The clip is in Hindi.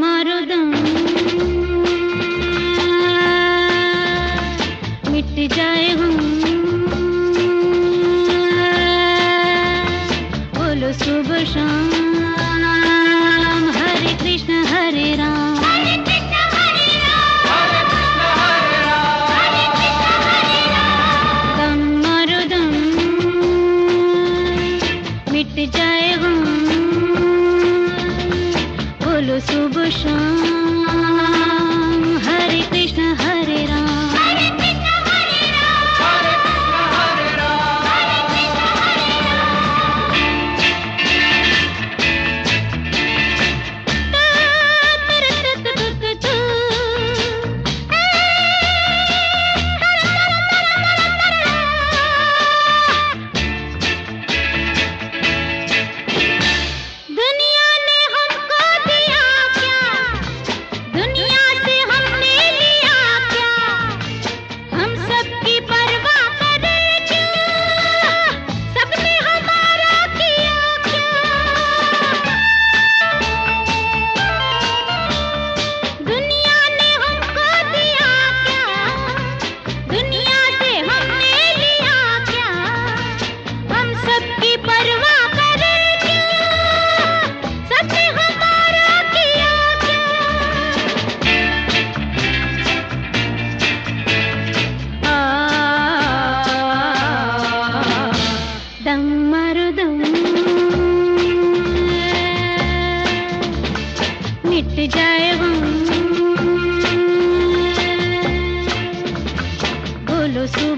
मारो दम, मिट जाए हम, बोलो सुबह शाम, हरे कृष्ण हरे राम, हरे कृष्ण हरे राम, हरे कृष्ण हरे राम, हरे कृष्ण हरे राम। दम मारो दम, मिट जाए हम, बोलो सुबह शाम, हरे कृष्ण हरे राम, हरे कृष्ण हरे राम, हरे कृष्ण हरे राम, हरे कृष्ण हरे दुनिया ने हमको दिया क्या, दुनिया से हमने लिया क्या, हम सबकी परवाह करें क्यों, सबने हमारा किया क्या। दुनिया ने हमको दिया क्या, दुनिया से हमने लिया क्या, हम सबकी परवाह करें क्यों, सबने हमारा किया क्या। दम मारो दम, मिट जाए हम, बोलो